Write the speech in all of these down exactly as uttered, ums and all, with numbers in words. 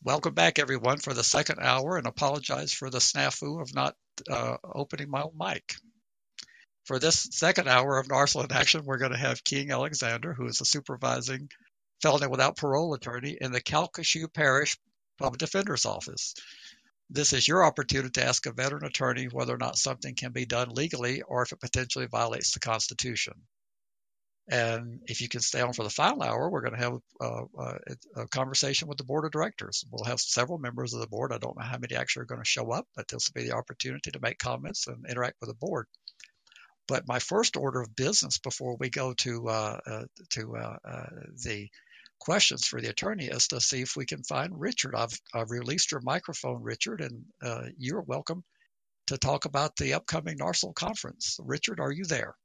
welcome back, everyone, for the second hour, and apologize for the snafu of not uh, opening my own mic. For this second hour of Narsel in Action, we're going to have King Alexander, who is a supervising felony without parole attorney in the Calcasieu Parish Public Defender's Office. This is your opportunity to ask a veteran attorney whether or not something can be done legally or if it potentially violates the Constitution. And if you can stay on for the final hour, we're going to have a, a, a conversation with the board of directors. We'll have several members of the board. I don't know how many actually are going to show up, but this will be the opportunity to make comments and interact with the board. But my first order of business before we go to uh, uh, to uh, uh, the questions for the attorney is to see if we can find Richard. I've, I've released your microphone, Richard, and uh, you're welcome to talk about the upcoming NARSOL conference. Richard, are you there?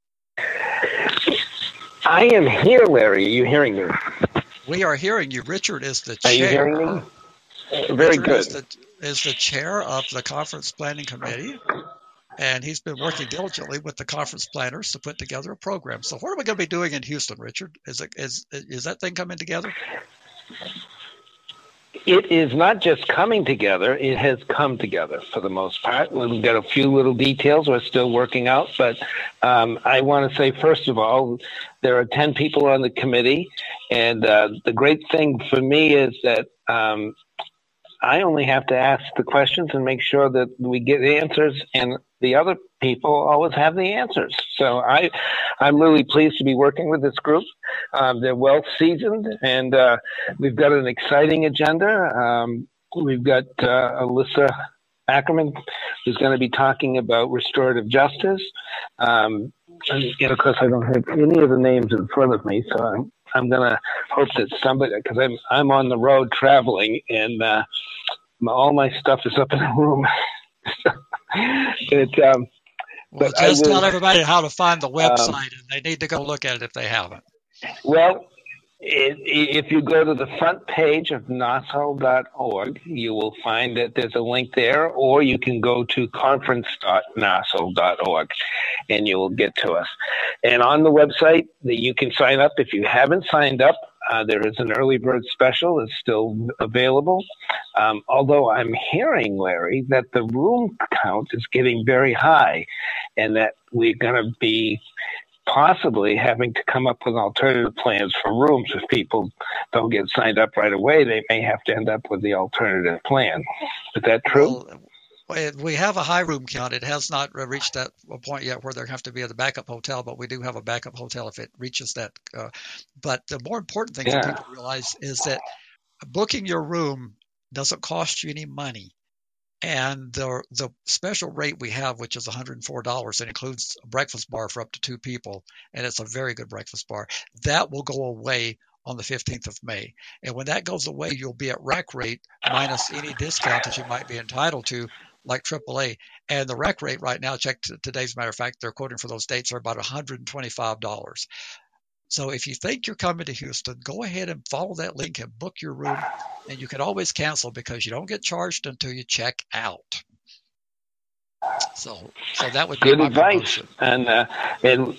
I am here, Larry. Are you hearing me? We are hearing you. Richard is the chair. Are you hearing me? Very Richard good. Is the, is the chair of the conference planning committee, and he's been working diligently with the conference planners to put together a program. So what are we going to be doing in Houston, Richard? Is it, is is that thing coming together? It is not just coming together, it has come together for the most part. We've got a few little details we're still working out, but um, I want to say, first of all, there are ten people on the committee, and uh, the great thing for me is that um, I only have to ask the questions and make sure that we get answers, and the other people always have the answers. So I, I'm really pleased to be working with this group. Um, they're well seasoned, and uh, we've got an exciting agenda. Um, we've got uh, Alyssa Ackerman, who's going to be talking about restorative justice. Um, and, and of course, I don't have any of the names in front of me, so I'm, I'm going to hope that somebody, because I'm I'm on the road traveling, and uh, my, all my stuff is up in a room. it, um, well, just will, tell everybody how to find the website, um, and they need to go look at it if they haven't. Well, it, if you go to the front page of narsol dot org, you will find that there's a link there, or you can go to conference dot narsol dot org, and you will get to us. And on the website, that you can sign up. If you haven't signed up, uh, there is an early bird special that's still available. Um, although I'm hearing, Larry, that the room count is getting very high, and that we're going to be possibly having to come up with alternative plans for rooms. If people don't get signed up right away, they may have to end up with the alternative plan. Is that true? Well, we have a high room count. It has not reached that point yet where there have to be at the backup hotel, but we do have a backup hotel if it reaches that. Uh, but the more important thing yeah. that people realize is that booking your room doesn't cost you any money. And the the special rate we have, which is one hundred four dollars, it includes a breakfast bar for up to two people, and it's a very good breakfast bar. That will go away on the fifteenth of May. And when that goes away, you'll be at rack rate minus any discount that you might be entitled to, like triple A. And the rack rate right now, check today's matter of fact, they're quoting for those dates, are about one hundred twenty-five dollars. So if you think you're coming to Houston, go ahead and follow that link and book your room. And you can always cancel because you don't get charged until you check out. So, so that would be good my advice. Promotion. And uh, and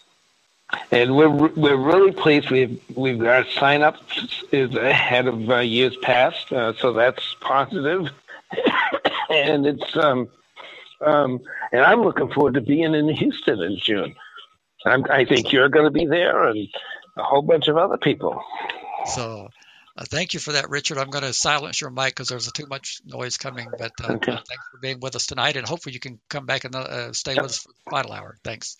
and we're we're really pleased. We've we've our sign up is ahead of uh, years past, uh, so that's positive. and it's um um and I'm looking forward to being in Houston in June. I'm, I think you're going to be there, and a whole bunch of other people. So, uh, thank you for that, Richard. I'm going to silence your mic because there's too much noise coming. But uh, okay. uh, thanks for being with us tonight, and hopefully you can come back and uh, stay yep. with us for the final hour. Thanks.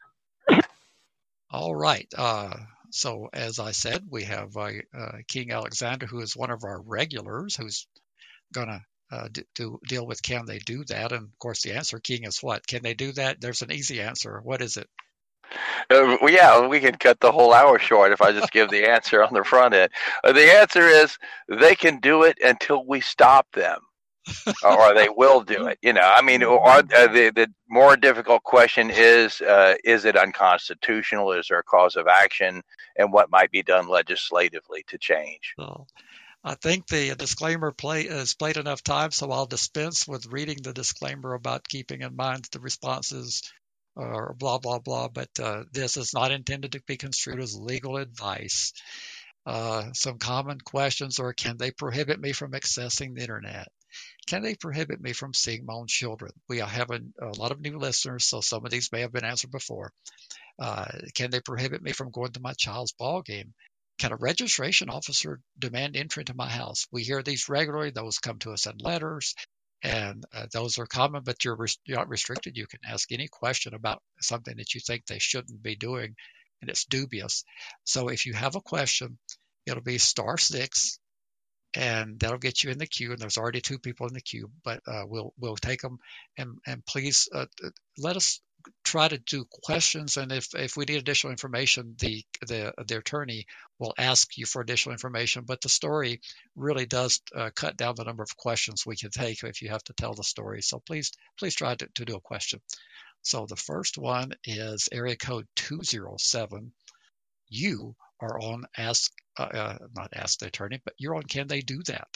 All right. Uh, so, as I said, we have uh, uh, King Alexander, who is one of our regulars, who's going to uh, do, do deal with can they do that? And of course, the answer, King, is what? Can they do that? There's an easy answer. What is it? Uh, well, yeah, we can cut the whole hour short if I just give the answer on the front end. Uh, the answer is they can do it until we stop them, or they will do it. You know, I mean, or, uh, the the more difficult question is: uh, is it unconstitutional? Is there a cause of action, and what might be done legislatively to change? So, I think the disclaimer play is played enough times, so I'll dispense with reading the disclaimer about keeping in mind the responses. Or blah, blah, blah, but uh, this is not intended to be construed as legal advice. Uh, some common questions are, can they prohibit me from accessing the internet? Can they prohibit me from seeing my own children? We have a, a lot of new listeners, so some of these may have been answered before. Uh, can they prohibit me from going to my child's ball game? Can a registration officer demand entry into my house? We hear these regularly. Those come to us in letters, and uh, those are common, but you're, res- you're not restricted. You can ask any question about something that you think they shouldn't be doing, and it's dubious. So if you have a question, it'll be star six, and that'll get you in the queue. And there's already two people in the queue, but uh, we'll we'll take them. And and please uh, let us try to do questions. And if if we need additional information, the the the attorney will ask you for additional information. But the story really does uh, cut down the number of questions we can take if you have to tell the story. So please please try to, to do a question. So the first one is area code two zero seven. You are on Ask, uh, uh, not Ask the Attorney, but you're on Can They Do That?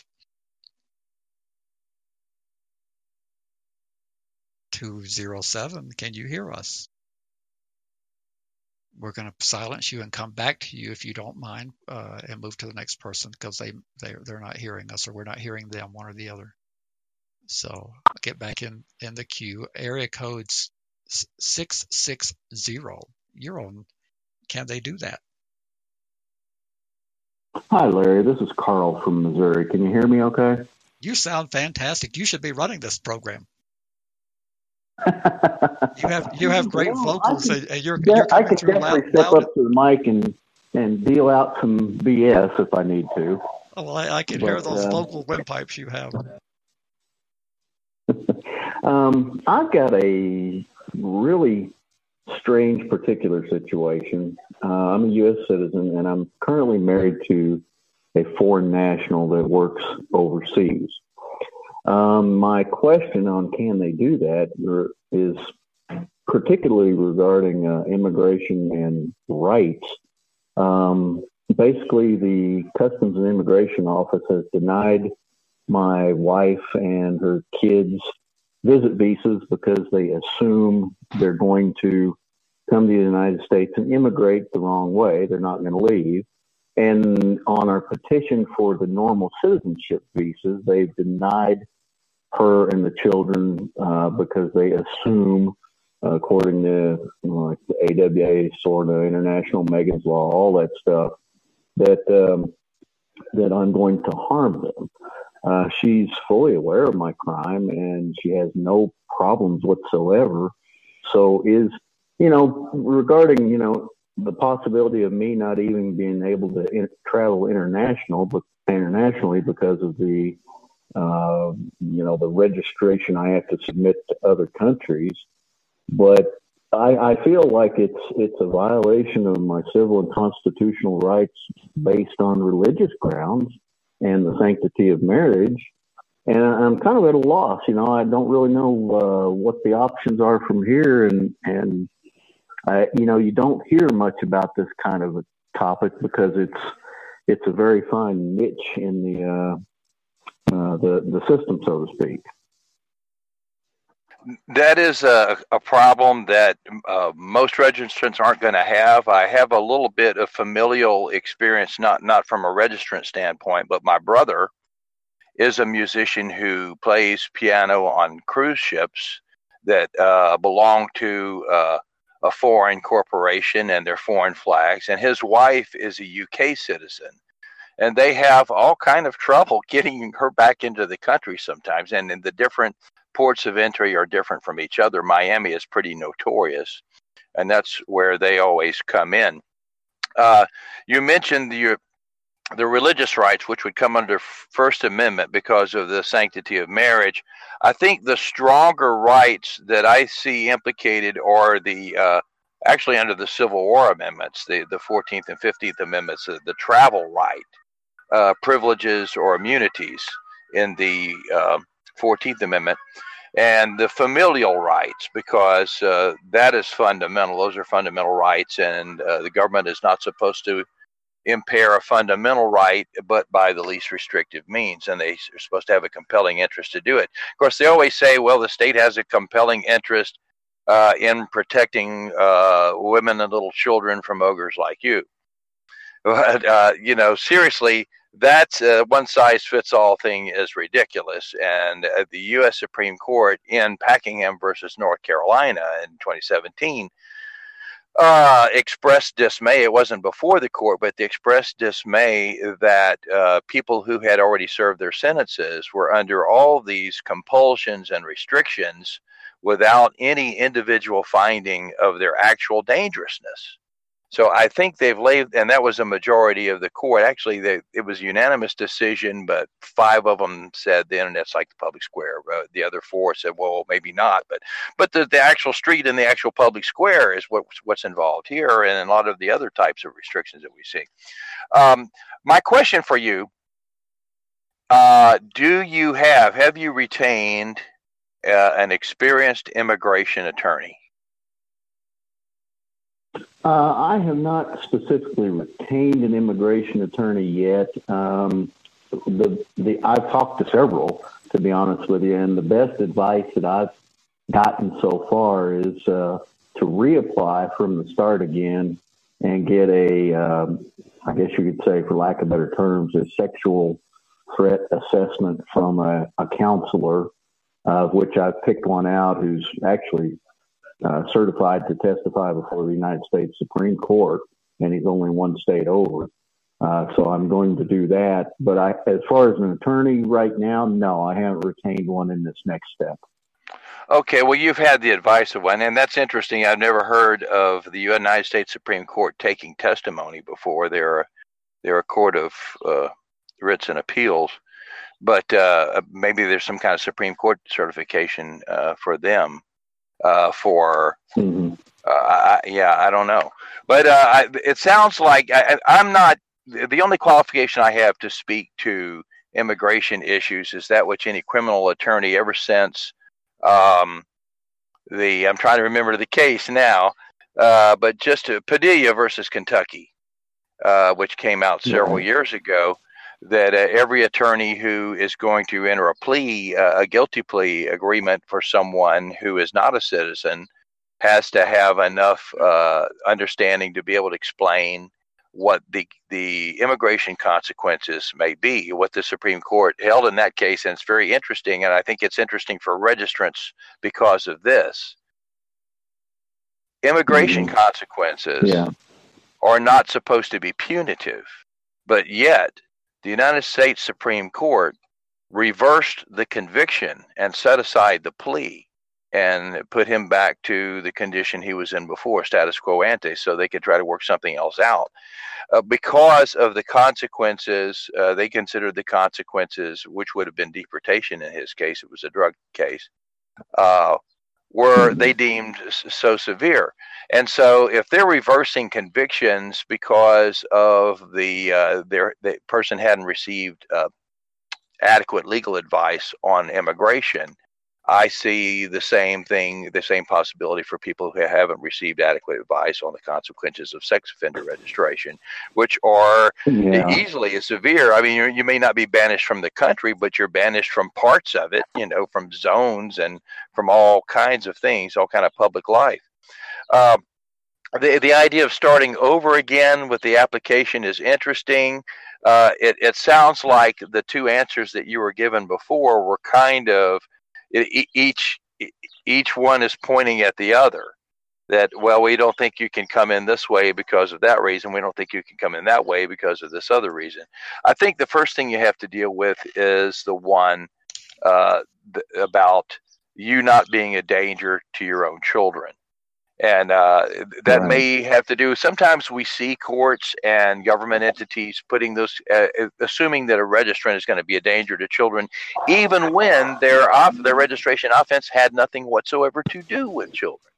two zero seven, can you hear us? We're going to silence you and come back to you if you don't mind, uh, and move to the next person because they, they, they're not hearing us, or we're not hearing them, one or the other. So get back in, in the queue. Area codes six six zero. You're on Can They Do That? Hi, Larry. This is Carl from Missouri. Can you hear me okay? You sound fantastic. You should be running this program. You have you have great well, vocals, could, and you're, yeah, you're coming I could through definitely loud. step loud. up to the mic and, and deal out some B S if I need to. Oh, well, I, I can but, hear those uh, vocal windpipes you have. um, I've got a really strange particular situation. Uh, I'm a U S citizen, and I'm currently married to a foreign national that works overseas. Um, my question on Can They Do That is particularly regarding uh, immigration and rights. Um, basically, the Customs and Immigration Office has denied my wife and her kids visit visas because they assume they're going to come to the United States and immigrate the wrong way. They're not going to leave. And on our petition for the normal citizenship visas, they've denied her and the children uh, because they assume, uh, according to you know, like the A W A, SORNA, International Megan's Law, all that stuff, that um, that I'm going to harm them. Uh, she's fully aware of my crime, and she has no problems whatsoever. So is, you know, regarding, you know, the possibility of me not even being able to in- travel international, but internationally because of the, uh, you know, the registration I have to submit to other countries. But I, I feel like it's it's a violation of my civil and constitutional rights based on religious grounds and the sanctity of marriage. And I'm kind of at a loss. You know, I don't really know uh, what the options are from here. And, and I, you know, you don't hear much about this kind of a topic because it's it's a very fine niche in the uh, uh, the the system, so to speak. That is a, a problem that uh, most registrants aren't going to have. I have a little bit of familial experience, not not from a registrant standpoint, but my brother is a musician who plays piano on cruise ships that uh, belong to uh, a foreign corporation, and they're foreign flags. And his wife is a U K citizen, and they have all kind of trouble getting her back into the country sometimes. And in the different ports of entry are different from each other. Miami is pretty notorious, and that's where they always come in. Uh, you mentioned the, the religious rights, which would come under First Amendment because of the sanctity of marriage. I think the stronger rights that I see implicated are the uh, actually under the Civil War amendments, the, the fourteenth and fifteenth Amendments, the, the travel right, uh, privileges or immunities in the uh, fourteenth Amendment, and the familial rights, because uh, that is fundamental. Those are fundamental rights, and uh, the government is not supposed to impair a fundamental right, but by the least restrictive means, and they are supposed to have a compelling interest to do it. Of course, they always say, well, the state has a compelling interest uh, in protecting uh, women and little children from ogres like you. But, uh, you know, seriously, that uh, one-size-fits-all thing is ridiculous. And uh, the U S Supreme Court in Packingham versus North Carolina in twenty seventeen uh, expressed dismay. It wasn't before the court, but they expressed dismay that uh, people who had already served their sentences were under all these compulsions and restrictions without any individual finding of their actual dangerousness. So I think they've laid, and that was a majority of the court. Actually, they, it was a unanimous decision, but five of them said the internet's like the public square. Uh, the other four said, well, maybe not. But but the, the actual street and the actual public square is what, what's involved here, and a lot of the other types of restrictions that we see. Um, my question for you, uh, do you have, have you retained uh, an experienced immigration attorney? Uh, I have not specifically retained an immigration attorney yet. Um, the the I've talked to several, to be honest with you, and the best advice that I've gotten so far is uh, to reapply from the start again and get a, um, I guess you could say, for lack of better terms, a sexual threat assessment from a, a counselor, of uh, which I've picked one out who's actually Uh, certified to testify before the United States Supreme Court, and he's only one state over. Uh, so I'm going to do that. But I, as far as an attorney right now, no, I haven't retained one in this next step. Okay, well, you've had the advice of one, and that's interesting. I've never heard of the United States Supreme Court taking testimony before. They're, they're a court of uh, writs and appeals, but uh, maybe there's some kind of Supreme Court certification uh, for them. Uh, for, mm-hmm. uh, I, yeah, I don't know. But uh, I, it sounds like I, I'm not, the only qualification I have to speak to immigration issues is that which any criminal attorney ever since um, the, I'm trying to remember the case now, uh, but just to, Padilla versus Kentucky, uh, which came out several yeah. years ago, that uh, every attorney who is going to enter a plea, uh, a guilty plea agreement for someone who is not a citizen has to have enough uh, understanding to be able to explain what the the immigration consequences may be. What the Supreme Court held in that case, and it's very interesting, and I think it's interesting for registrants because of this. Immigration mm-hmm. consequences yeah. are not supposed to be punitive, but yet the United States Supreme Court reversed the conviction and set aside the plea and put him back to the condition he was in before, status quo ante, so they could try to work something else out. Uh, because of the consequences, uh, they considered the consequences, which would have been deportation in his case, it was a drug case, uh, were they deemed so severe. And so if they're reversing convictions because of the uh, their the person hadn't received uh, adequate legal advice on immigration, I see the same thing, the same possibility for people who haven't received adequate advice on the consequences of sex offender registration, which are yeah. easily as severe. I mean, you, you may not be banished from the country, but you're banished from parts of it, you know, from zones and from all kinds of things, all kind of public life. Um, the the idea of starting over again with the application is interesting. Uh, it, it sounds like the two answers that you were given before were kind of, each each one is pointing at the other, that, well, we don't think you can come in this way because of that reason. We don't think you can come in that way because of this other reason. I think the first thing you have to deal with is the one uh, th- about you not being a danger to your own children. And uh, that right. may have to do, sometimes we see courts and government entities putting those, uh, assuming that a registrant is going to be a danger to children, even when their off, their registration offense had nothing whatsoever to do with children.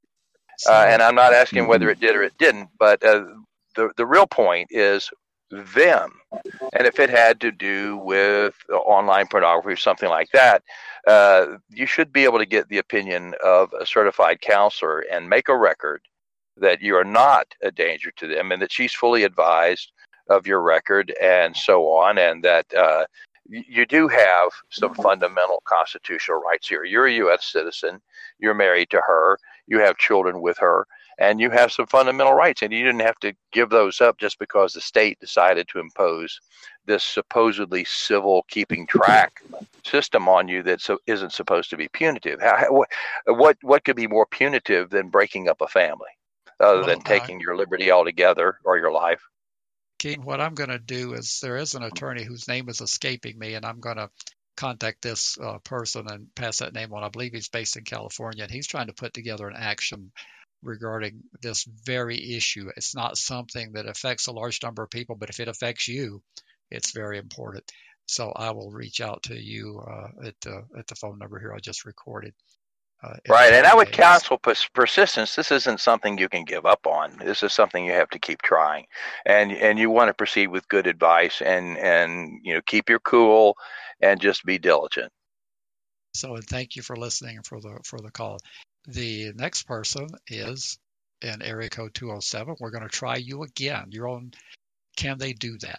Uh, and I'm not asking whether it did or it didn't, but uh, the, the real point is them. And if it had to do with online pornography or something like that, uh, you should be able to get the opinion of a certified counselor and make a record that you are not a danger to them and that she's fully advised of your record and so on, and that uh, you do have some fundamental constitutional rights here. You're a U S citizen. You're married to her. you have children with her, and you have some fundamental rights, and you didn't have to give those up just because the state decided to impose this supposedly civil keeping track system on you that so isn't supposed to be punitive. How, what, what what could be more punitive than breaking up a family, other Well, than uh, taking your liberty altogether or your life? Keen, what I'm going to do is there is an attorney whose name is escaping me, and I'm going to contact this uh, person and pass that name on. I believe he's based in California, and he's trying to put together an action regarding this very issue. It's not something that affects a large number of people, but if it affects you, it's very important. So I will reach out to you uh, at the at the phone number here I just recorded. Uh, Right, and I would days. counsel pers- persistence. This isn't something you can give up on. This is something you have to keep trying, and and you want to proceed with good advice, and and you know keep your cool, and just be diligent. So, and thank you for listening and for the for the call. The next person is in area code two oh seven. We're going to try you again. You're on. Can they do that?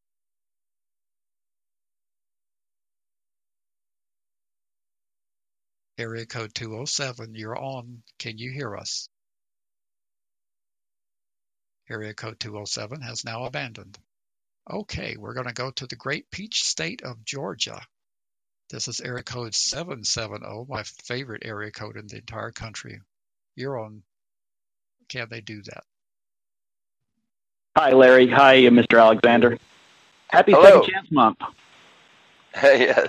Area code two oh seven, you're on. Can you hear us? Area code two oh seven has now abandoned. Okay, we're going to go to the great peach state of Georgia. This is area code seven seventy, my favorite area code in the entire country. You're on. Can they do that? Hi, Larry. Hi, Mister Alexander. Happy Hello. Second Chance Month. Yes.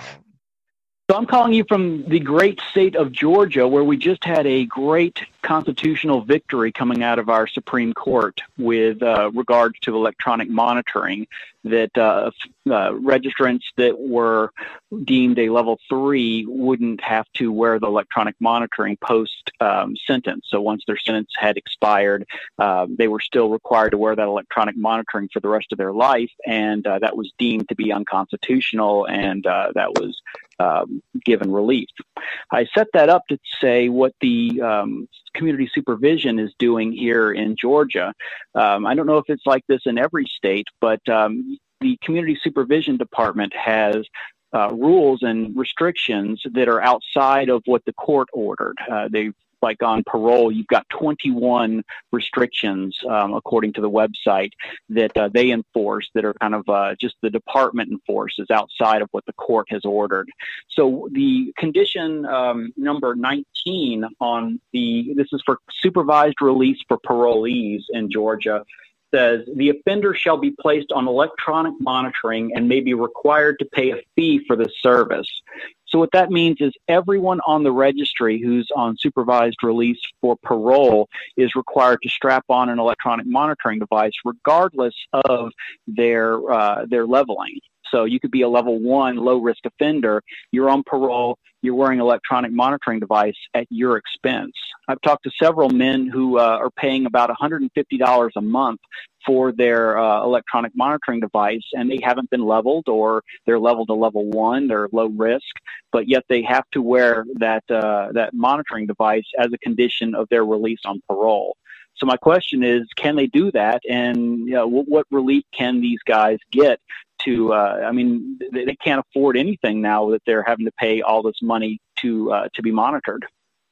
So I'm calling you from the great state of Georgia, where we just had a great constitutional victory coming out of our Supreme Court with uh, regards to electronic monitoring, that uh, uh, registrants that were deemed a level three wouldn't have to wear the electronic monitoring post um, sentence. So once their sentence had expired, uh, they were still required to wear that electronic monitoring for the rest of their life, and uh, that was deemed to be unconstitutional, and uh, that was um, given relief. I set that up to say what the um, community supervision is doing here in Georgia. Um, I don't know if it's like this in every state, but um, the community supervision department has uh, rules and restrictions that are outside of what the court ordered. Uh, they've like on parole, you've got twenty-one restrictions, um, according to the website, that uh, they enforce that are kind of uh, just the department enforces outside of what the court has ordered. So the condition um, number nineteen on the, this is for supervised release for parolees in Georgia, says the offender shall be placed on electronic monitoring and may be required to pay a fee for the service. So what that means is everyone on the registry who's on supervised release for parole is required to strap on an electronic monitoring device regardless of their uh, their leveling. So you could be a level one low-risk offender, you're on parole, you're wearing an electronic monitoring device at your expense. I've talked to several men who uh, are paying about one hundred fifty dollars a month for their uh, electronic monitoring device, and they haven't been leveled, or they're leveled to level one, they're low risk, but yet they have to wear that uh, that monitoring device as a condition of their release on parole. So my question is, can they do that? And you know, what, what relief can these guys get to, uh, I mean, they, they can't afford anything now that they're having to pay all this money to uh, to be monitored.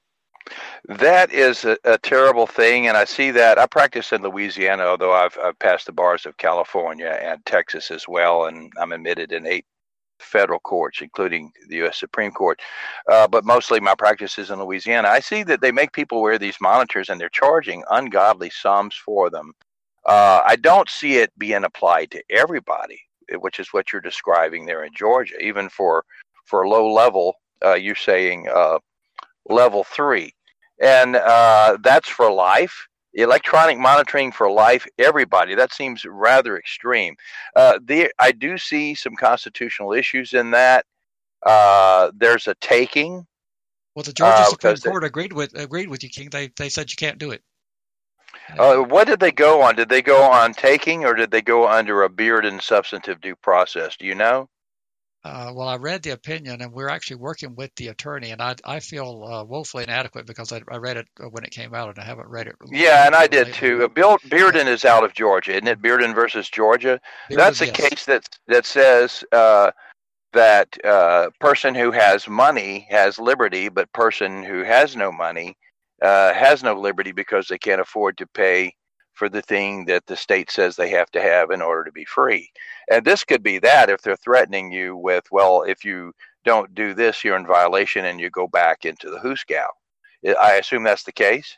That is a, a terrible thing, and I see that. I practice in Louisiana, although I've, I've passed the bars of California and Texas as well, and I'm admitted in eight federal courts, including the U S Supreme Court. Uh, but mostly my practice is in Louisiana. I see that they make people wear these monitors, and they're charging ungodly sums for them. Uh, I don't see it being applied to everybody, which is what you're describing there in Georgia. Even for for low level, uh, you're saying uh, level three, and uh, that's for life. Electronic monitoring for life, everybody. That seems rather extreme. Uh, the, I do see some constitutional issues in that. Uh, there's a taking. Well, the Georgia uh, Supreme they, Court agreed with agreed with you, King. They they said you can't do it. Uh, what did they go on? Did they go on taking, or did they go under a Bearden substantive due process? Do you know? Uh, well, I read the opinion, and we're actually working with the attorney, and I I feel uh, woefully inadequate because I, I read it when it came out, and I haven't read it. Yeah, and I did too. Bill Bearden is out of Georgia, isn't it? Bearden versus Georgia. Bearden, That's a yes. case that that says uh, that uh, person who has money has liberty, but person who has no money uh, has no liberty because they can't afford to pay for the thing that the state says they have to have in order to be free. And this could be that if they're threatening you with, well, if you don't do this, you're in violation and you go back into the Hooskow. I assume that's the case?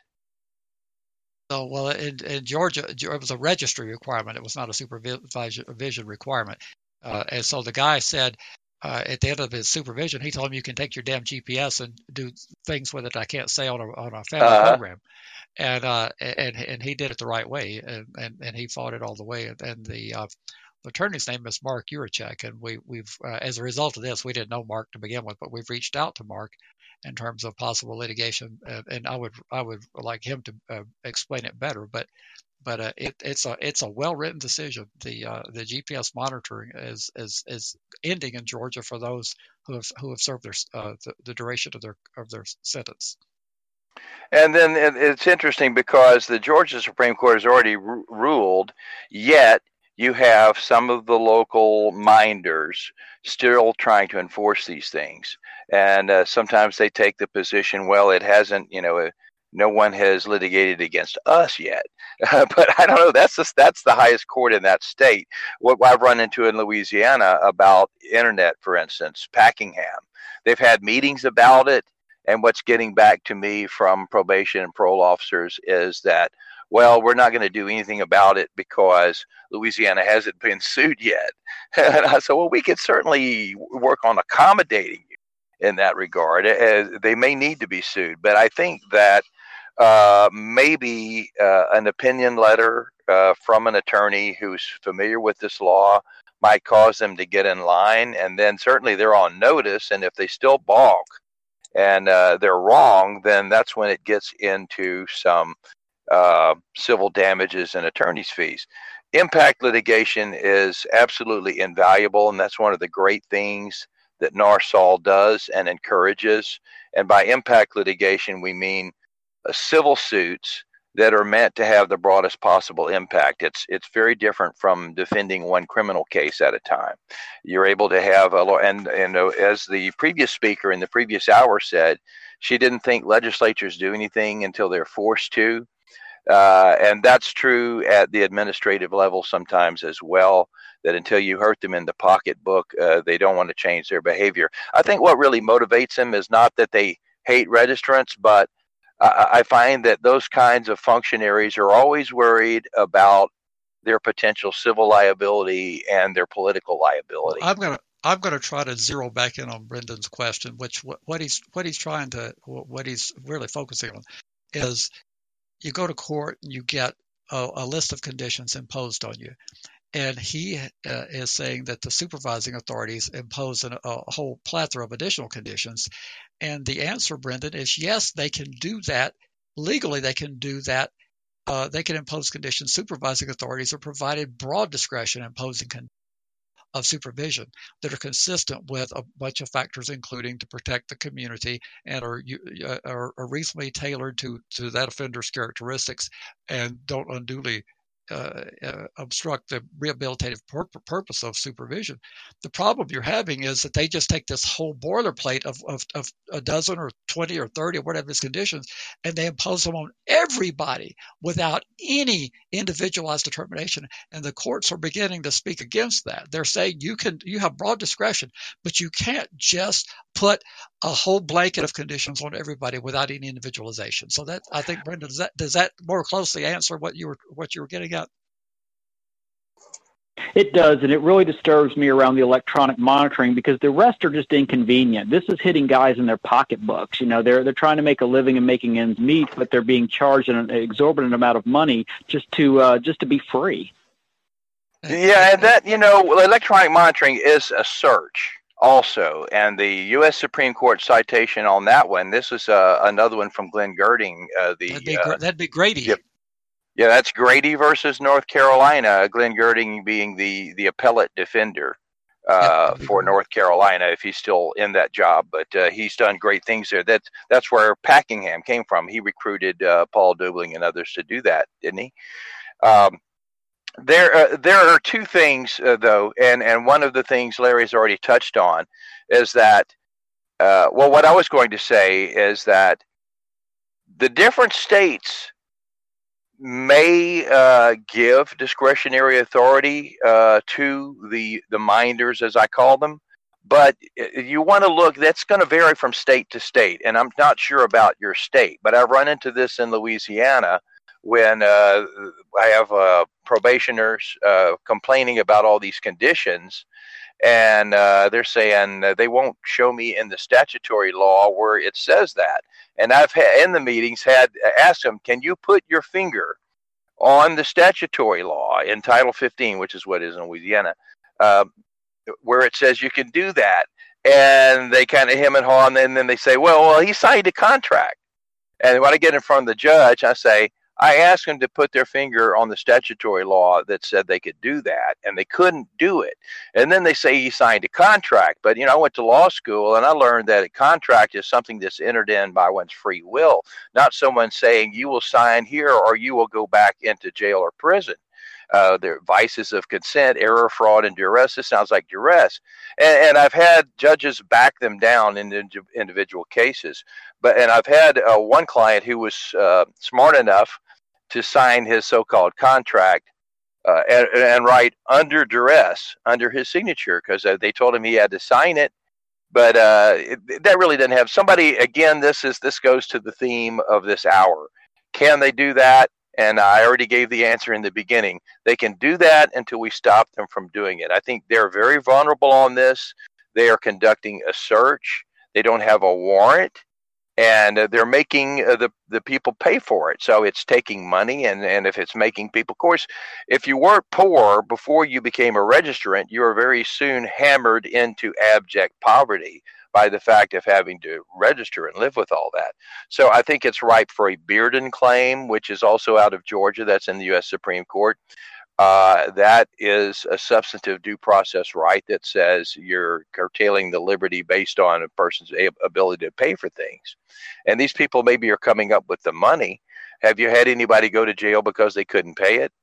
So, well, in, in Georgia, it was a registry requirement. It was not a supervision requirement. Uh, and so the guy said, uh, at the end of his supervision, he told him, you can take your damn G P S and do things with it I can't say on a on a family uh-huh. program. And uh, and and he did it the right way, and, and, and he fought it all the way. And, and the, uh, the attorney's name is Mark Urachek, and we we've uh, as a result of this, we didn't know Mark to begin with, but we've reached out to Mark in terms of possible litigation, uh, and I would I would like him to uh, explain it better. But but uh, it, it's a it's a well written decision. The uh, the G P S monitoring is is is ending in Georgia for those who have who have served their uh, the, the duration of their of their sentence. And then it's interesting because the Georgia Supreme Court has already r- ruled, yet you have some of the local minders still trying to enforce these things. And uh, sometimes they take the position, well, it hasn't, you know, uh, no one has litigated against us yet. Uh, but I don't know, that's just, that's the highest court in that state. What I've run into in Louisiana about internet, for instance, Packingham, they've had meetings about it. And what's getting back to me from probation and parole officers is that, well, we're not going to do anything about it because Louisiana hasn't been sued yet. And I said, well, we could certainly work on accommodating you in that regard. Uh, they may need to be sued. But I think that uh, maybe uh, an opinion letter uh, from an attorney who's familiar with this law might cause them to get in line. And then certainly they're on notice. And if they still balk, and uh, they're wrong, then that's when it gets into some uh, civil damages and attorney's fees. Impact litigation is absolutely invaluable, and that's one of the great things that NARSOL does and encourages. And by impact litigation, we mean uh, civil suits that are meant to have the broadest possible impact. It's it's very different from defending one criminal case at a time. You're able to have a law, and and uh, as the previous speaker in the previous hour said, she didn't think legislatures do anything until they're forced to, uh, and that's true at the administrative level sometimes as well. That until you hurt them in the pocketbook, uh, they don't want to change their behavior. I think what really motivates them is not that they hate registrants, but I find that those kinds of functionaries are always worried about their potential civil liability and their political liability. I'm gonna I'm gonna try to zero back in on Brendan's question, which what, what he's what he's trying to what he's really focusing on is you go to court and you get a, a list of conditions imposed on you, and he uh, is saying that the supervising authorities impose an, a whole plethora of additional conditions. And the answer, Brendan, is yes, they can do that. Legally, they can do that. Uh, they can impose conditions. Supervising authorities are provided broad discretion in imposing conditions of supervision that are consistent with a bunch of factors, including to protect the community and are, are, are reasonably tailored to, to that offender's characteristics and don't unduly Uh, uh, obstruct the rehabilitative pur- purpose of supervision. The problem you're having is that they just take this whole boilerplate of, of, of a dozen or twenty or thirty or whatever his conditions, and they impose them on everybody without any individualized determination. And the courts are beginning to speak against that. They're saying you can you have broad discretion, but you can't just put a whole blanket of conditions on everybody without any individualization. So that, I think, Brendan, does that does that more closely answer what you were what you were getting at? It does, and it really disturbs me around the electronic monitoring because the rest are just inconvenient. This is hitting guys in their pocketbooks. You know, they're they're trying to make a living and making ends meet, but they're being charged an exorbitant amount of money just to uh, just to be free. Yeah, and that, you know, electronic monitoring is a search also, and the U S Supreme Court citation on that one. This is uh, another one from Glenn Girding. Uh, the that'd be, uh, that'd be Grady. Yep. Yeah, that's Grady versus North Carolina. Glenn Girding being the, the appellate defender uh, yep, for North Carolina, if he's still in that job. But uh, he's done great things there. That's that's where Packingham came from. He recruited uh, Paul Dubling and others to do that, didn't he? Um, there uh, there are two things uh, though, and and one of the things Larry's already touched on is that uh, well, what I was going to say is that the different states may uh, give discretionary authority uh, to the the minders, as I call them, but you want to look. That's going to vary from state to state, and I'm not sure about your state, but I've run into this in Louisiana when uh, I have uh, probationers uh, complaining about all these conditions. And uh, they're saying uh, they won't show me in the statutory law where it says that. And I've had, in the meetings had asked them, can you put your finger on the statutory law in Title fifteen, which is what it is in Louisiana, uh, where it says you can do that? And they kind of hem and haw, and then, then they say, well, well, he signed a contract. And when I get in front of the judge, I say, I asked them to put their finger on the statutory law that said they could do that, and they couldn't do it. And then they say he signed a contract. But, you know, I went to law school, and I learned that a contract is something that's entered in by one's free will, not someone saying you will sign here or you will go back into jail or prison. Uh, there are vices of consent, error, fraud, and duress. This sounds like duress. And, and I've had judges back them down in individual cases. But and I've had uh, one client who was uh, smart enough to sign his so-called contract uh, and, and write under duress under his signature, because uh, they told him he had to sign it. But uh, it, that really didn't have somebody. Again, this is this goes to the theme of this hour. Can they do that? And I already gave the answer in the beginning. They can do that until we stop them from doing it. I think they're very vulnerable on this. They are conducting a search. They don't have a warrant. And uh, they're making uh, the, the people pay for it. So it's taking money. And, and if it's making people, of course, if you weren't poor before you became a registrant, you were very soon hammered into abject poverty by the fact of having to register and live with all that. So I think it's ripe for a Bearden claim, which is also out of Georgia. That's in the U S Supreme Court. Uh, that is a substantive due process right that says you're curtailing the liberty based on a person's ability to pay for things. And these people maybe are coming up with the money. Have you had anybody go to jail because they couldn't pay it?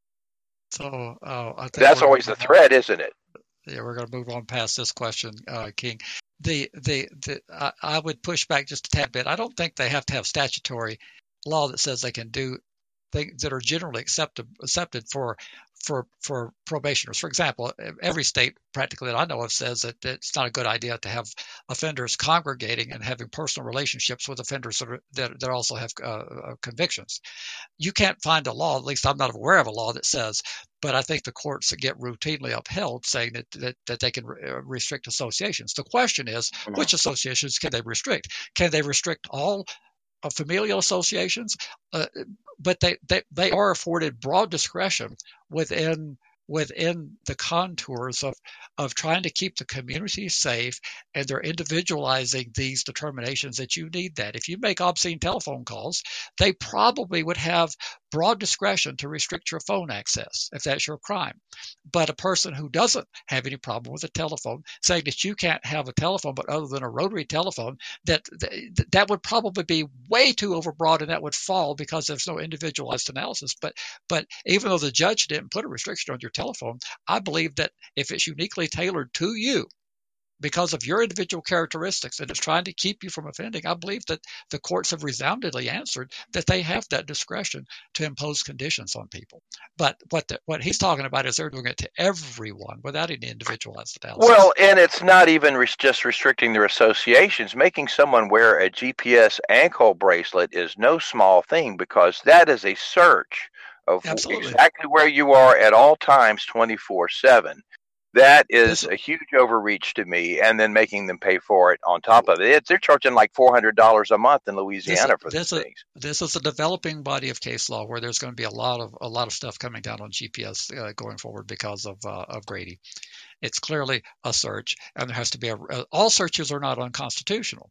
So uh, I think that's always the threat, isn't it? Yeah, we're going to move on past this question, uh, King. The the, the I, I would push back just a tad bit. I don't think they have to have statutory law that says they can do things that are generally accepted accepted for for for probationers. For example, every state practically that I know of says that it's not a good idea to have offenders congregating and having personal relationships with offenders that, are, that, that also have uh, convictions. You can't find a law, at least I'm not aware of a law that says, but I think the courts get routinely upheld saying that, that, that they can re- restrict associations. The question is, which associations can they restrict? Can they restrict all uh, familial associations? Uh, but they, they, they are afforded broad discretion within within the contours of, of trying to keep the community safe, and they're individualizing these determinations that you need that. If you make obscene telephone calls, they probably would have broad discretion to restrict your phone access if that's your crime. But a person who doesn't have any problem with a telephone, saying that you can't have a telephone but other than a rotary telephone, that that would probably be way too overbroad, and that would fall because there's no individualized analysis. But but even though the judge didn't put a restriction on your telephone, I believe that if it's uniquely tailored to you because of your individual characteristics and it's trying to keep you from offending, I believe that the courts have resoundingly answered that they have that discretion to impose conditions on people. But what the, what he's talking about is they're doing it to everyone without any individualized analysis. Well, and it's not even res- just restricting their associations. Making someone wear a G P S ankle bracelet is no small thing, because that is a search of Absolutely. exactly where you are at all times, twenty-four seven. That is a huge overreach to me, and then making them pay for it on top of it. It's, they're charging like four hundred dollars a month in Louisiana this, for this these a, things. This is a developing body of case law where there's going to be a lot of a lot of stuff coming down on G P S uh, going forward because of uh, of Grady. It's clearly a search, and there has to be a. Uh, all searches are not unconstitutional.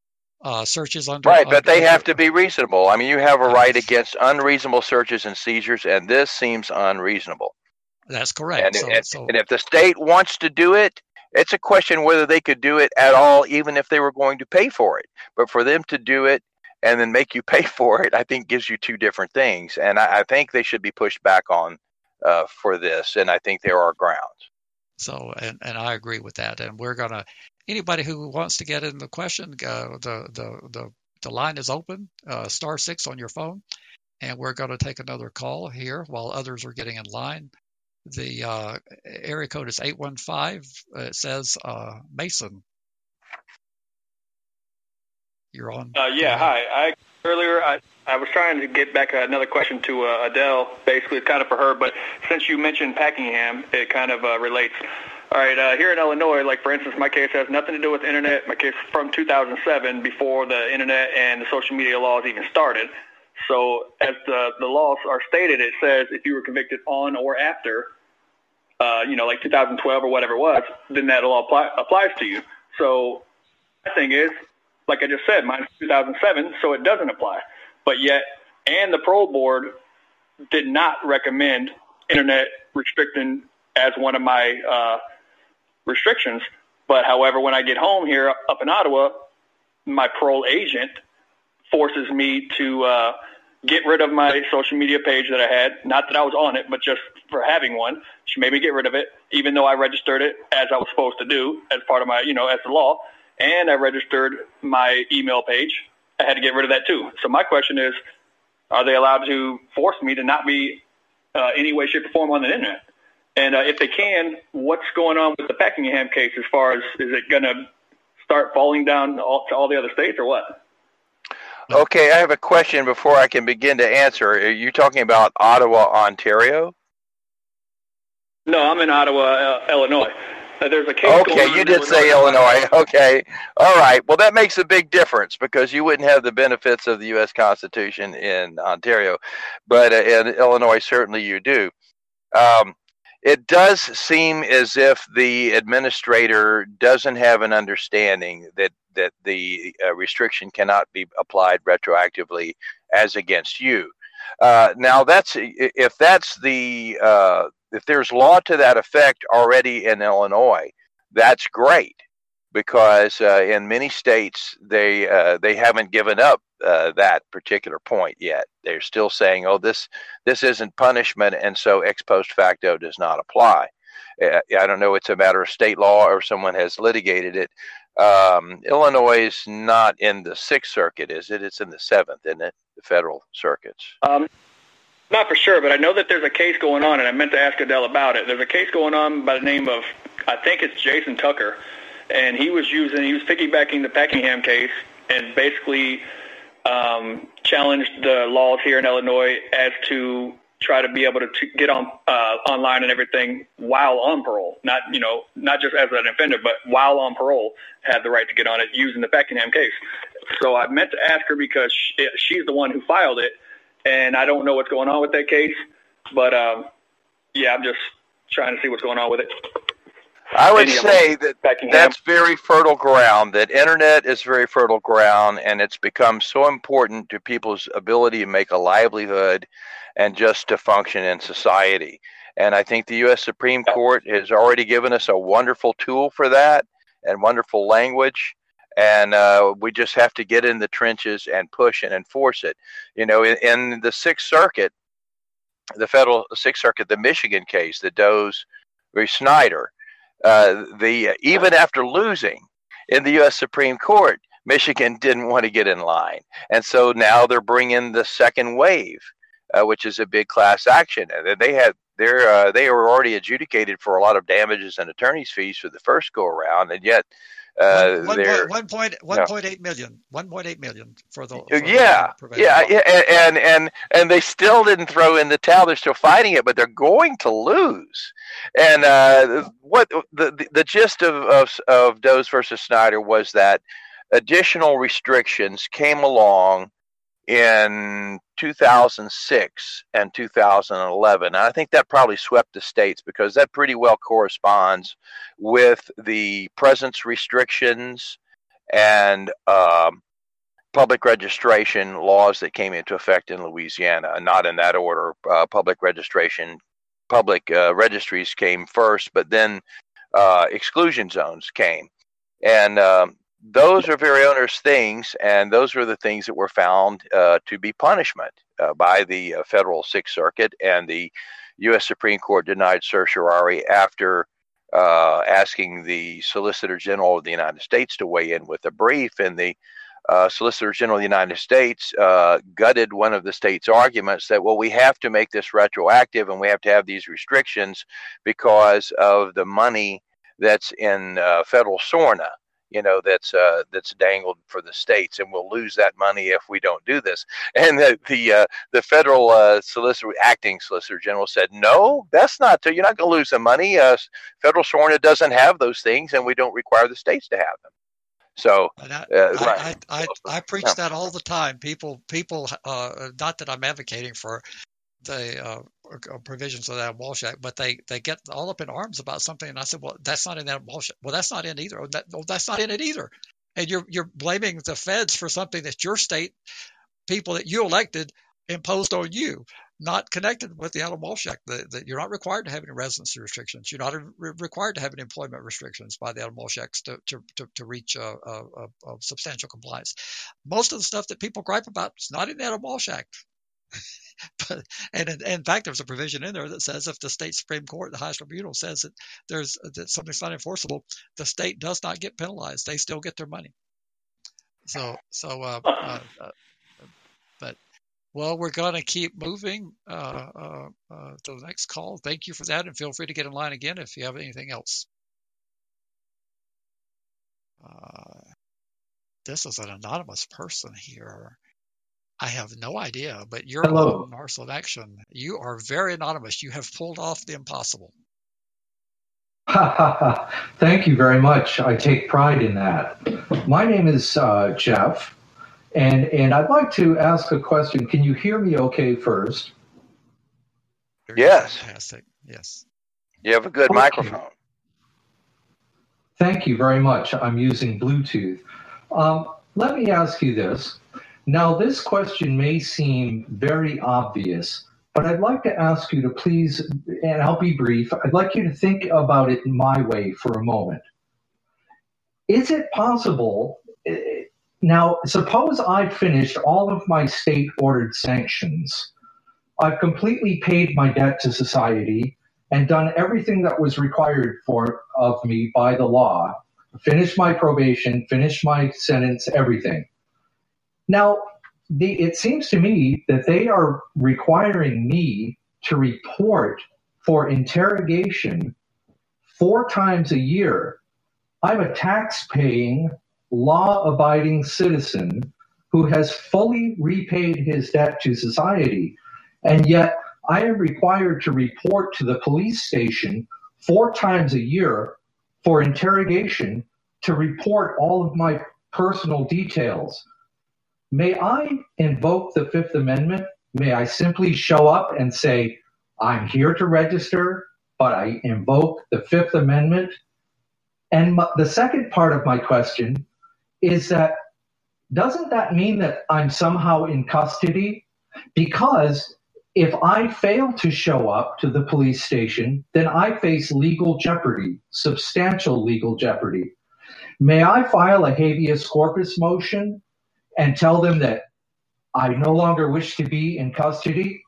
Uh, searches under right, but under, they under, have to be reasonable. I mean, you have a right against unreasonable searches and seizures, and this seems unreasonable. That's correct. And, so, and, so, and if the state wants to do it, it's a question whether they could do it at all, even if they were going to pay for it. But for them to do it and then make you pay for it, I think gives you two different things. And I, I think they should be pushed back on uh, for this. And I think there are grounds. So, and, and I agree with that. And we're going to, anybody who wants to get in the question, uh, the, the, the the line is open, uh, star six on your phone, and we're going to take another call here while others are getting in line. The uh, area code is eight one five. It says uh, Mason. You're on. Uh, yeah, hi. I earlier I, I was trying to get back another question to uh, Adele. Basically, it's kind of for her, but since you mentioned Packingham, it kind of uh, relates. All right, uh, here in Illinois, like for instance, my case has nothing to do with the internet. My case is from two thousand seven, before the internet and the social media laws even started. So as the, the laws are stated, it says if you were convicted on or after, uh, you know, like two thousand twelve or whatever it was, then that law apply, applies to you. So the thing is, like I just said, mine's two thousand seven, so it doesn't apply. But yet, and the parole board did not recommend internet restricting as one of my uh, restrictions. But however, when I get home here up in Ottawa, my parole agent forces me to uh, get rid of my social media page that I had. Not that I was on it, but just for having one. She made me get rid of it, even though I registered it as I was supposed to do as part of my, you know, as the law. And I registered my email page. I had to get rid of that too. So my question is, are they allowed to force me to not be uh, any way, shape, or form on the internet? And uh, if they can, what's going on with the Packingham case as far as, is it going to start falling down all, to all the other states or what? Okay, I have a question before I can begin to answer. Are you talking about Ottawa, Ontario? No, I'm in Ottawa, uh, Illinois. Uh, there's a case okay, going on you did say Illinois. Okay. All right. Well, that makes a big difference because you wouldn't have the benefits of the U S Constitution in Ontario, but uh, in Illinois, certainly you do. Um, it does seem as if the administrator doesn't have an understanding that, that the uh, restriction cannot be applied retroactively as against you. Uh, now, that's if that's the uh, if there's law to that effect already in Illinois, that's great because uh, in many states they uh, they haven't given up uh, that particular point yet. They're still saying, "Oh, this this isn't punishment, and so ex post facto does not apply." Uh, I don't know; it's a matter of state law or someone has litigated it. Um, Illinois is not in the Sixth Circuit, is it? It's in the Seventh, isn't it? The federal circuits. Um, not for sure, but I know that there's a case going on, and I meant to ask Adele about it. There's a case going on by the name of, I think it's Jason Tucker, and he was using, he was piggybacking the Packingham case and basically um, challenged the laws here in Illinois as to try to be able to t- get on uh, online and everything while on parole. Not, you know, not just as an offender, but while on parole, had the right to get on it using the Packingham case. So I meant to ask her because she, she's the one who filed it, and I don't know what's going on with that case. But, um, yeah, I'm just trying to see what's going on with it. I would say that that's very fertile ground, that internet is very fertile ground, and it's become so important to people's ability to make a livelihood and just to function in society. And I think the U S Supreme Court has already given us a wonderful tool for that and wonderful language. And uh, we just have to get in the trenches and push and enforce it. You know, in, in the Sixth Circuit, the federal Sixth Circuit, the Michigan case, the Doe's v. Snyder, uh, the even after losing in the U S Supreme Court, Michigan didn't want to get in line. And so now they're bringing the second wave, uh, which is a big class action. And they had they're, uh, they were already adjudicated for a lot of damages and attorney's fees for the first go around. And yet, Uh, one, one, one point one point eight million one point eight million for the for yeah the yeah yeah and and and they still didn't throw in the towel. They're still fighting it, but they're going to lose. And uh, what the, the the gist of of, of Doe's versus Snyder was that additional restrictions came along in two thousand six and two thousand eleven. And I think that probably swept the states because that pretty well corresponds with the presence restrictions and um, public registration laws that came into effect in Louisiana. Not in that order. Uh, public registration, public uh, registries came first, but then uh, exclusion zones came. And um, those are very onerous things, and those are the things that were found uh, to be punishment uh, by the uh, federal Sixth Circuit, and the U S Supreme Court denied certiorari after uh, asking the Solicitor General of the United States to weigh in with a brief, and the uh, Solicitor General of the United States uh, gutted one of the state's arguments that, well, we have to make this retroactive and we have to have these restrictions because of the money that's in uh, federal SORNA, you know, that's uh, that's dangled for the states, and we'll lose that money if we don't do this. And the the, uh, the federal uh, solicitor, acting Solicitor General said, no, that's not, you're not going to lose the money. Uh, federal SORNA doesn't have those things, and we don't require the states to have them. So I, uh, I, right. I, I, I preach Yeah. that all the time. People, people, uh, not that I'm advocating for the uh, provisions of that Walsh Act, but they, they get all up in arms about something. And I said, well, that's not in that Walsh Act. Well, that's not in either. That, well, that's not in it either. And you're you're blaming the feds for something that your state people that you elected imposed on you, not connected with the Adam Walsh Act. The, the, you're not required to have any residency restrictions. You're not re- required to have any employment restrictions by the Adam Walsh Act to, to, to, to reach a, a, a, a substantial compliance. Most of the stuff that people gripe about is not in the Adam Walsh Act. But, and in, in fact, there's a provision in there that says if the state Supreme Court, the highest tribunal, says that there's that something's not enforceable, the state does not get penalized. They still get their money. So, so, uh, uh, uh, but, well, we're going to keep moving uh, uh, uh, to the next call. Thank you for that, and feel free to get in line again if you have anything else. Uh, this is an anonymous person here. I have no idea, but you're Hello. on Arsenal of Action. You are very anonymous. You have pulled off the impossible. Ha ha ha. Thank you very much. I take pride in that. My name is uh, Jeff, and, and I'd like to ask a question. Can you hear me okay first? You're Yes. fantastic. Yes. You have a good Okay. microphone. Thank you very much. I'm using Bluetooth. Um, let me ask you this. Now, this question may seem very obvious, but I'd like to ask you to please, and I'll be brief, I'd like you to think about it my way for a moment. Is it possible, now, suppose I've finished all of my state-ordered sanctions. I've completely paid my debt to society and done everything that was required for of me by the law, finished my probation, finished my sentence, everything. Now, the, it seems to me that they are requiring me to report for interrogation four times a year. I'm a tax-paying, law-abiding citizen who has fully repaid his debt to society, and yet I am required to report to the police station four times a year for interrogation to report all of my personal details. May I invoke the Fifth Amendment? May I simply show up and say, I'm here to register, but I invoke the Fifth Amendment? And my, the second part of my question is that, doesn't that mean that I'm somehow in custody? Because if I fail to show up to the police station, then I face legal jeopardy, substantial legal jeopardy. May I file a habeas corpus motion and tell them that I no longer wish to be in custody?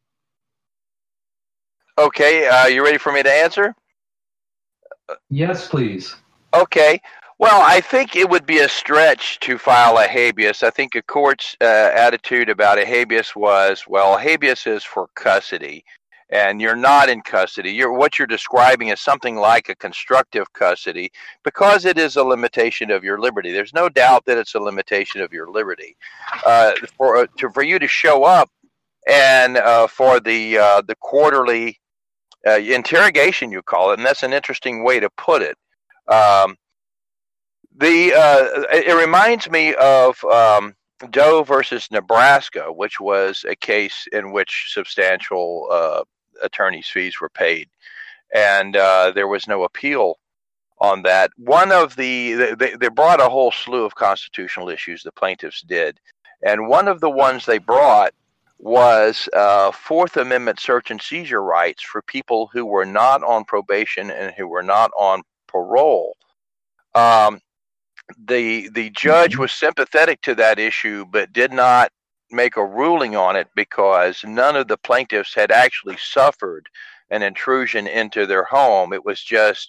Okay, uh, you ready for me to answer? Yes, please. Okay. Well, I think it would be a stretch to file a habeas. I think a court's uh, attitude about a habeas was, well, habeas is for custody, and you're not in custody. You're, what you're describing is something like a constructive custody because it is a limitation of your liberty. There's no doubt that it's a limitation of your liberty. Uh, for to, for you to show up and uh, for the uh, the quarterly uh, interrogation, you call it, and that's an interesting way to put it. Um, The uh, it reminds me of um, Doe versus Nebraska, which was a case in which substantial uh, attorney's fees were paid, and uh, there was no appeal on that. One of the they, they brought a whole slew of constitutional issues. The plaintiffs did, and one of the ones they brought was uh, Fourth Amendment search and seizure rights for people who were not on probation and who were not on parole. Um, The the judge was sympathetic to that issue, but did not make a ruling on it because none of the plaintiffs had actually suffered an intrusion into their home. It was just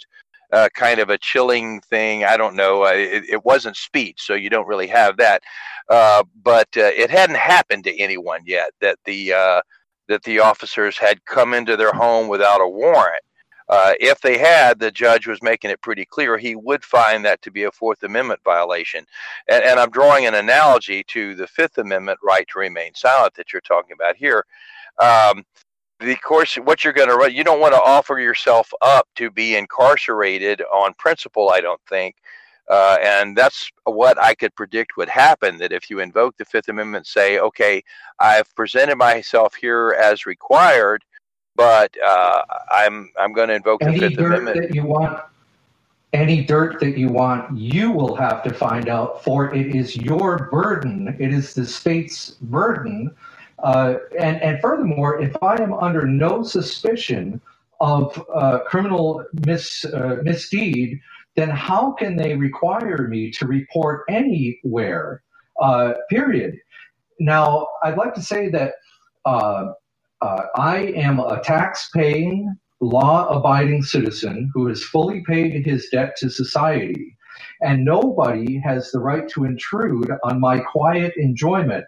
uh, kind of a chilling thing. I don't know. Uh, it, it wasn't speech, so you don't really have that. Uh, but uh, it hadn't happened to anyone yet that the uh, that the officers had come into their home without a warrant. Uh, if they had, the judge was making it pretty clear he would find that to be a Fourth Amendment violation. And, and I'm drawing an analogy to the Fifth Amendment right to remain silent that you're talking about here. Um, the course, what you're going to, you don't want to offer yourself up to be incarcerated on principle, I don't think. Uh, and that's what I could predict would happen, that if you invoke the Fifth Amendment, say, okay, I've presented myself here as required, but uh, I'm I'm going to invoke any the Fifth dirt Amendment. That you want, any dirt that you want, you will have to find out, for it is your burden. It is the state's burden. Uh, and, and furthermore, if I am under no suspicion of uh, criminal mis, uh, misdeed, then how can they require me to report anywhere, uh, period? Now, I'd like to say that uh, uh, I am a tax-paying, law-abiding citizen who has fully paid his debt to society, and nobody has the right to intrude on my quiet enjoyment.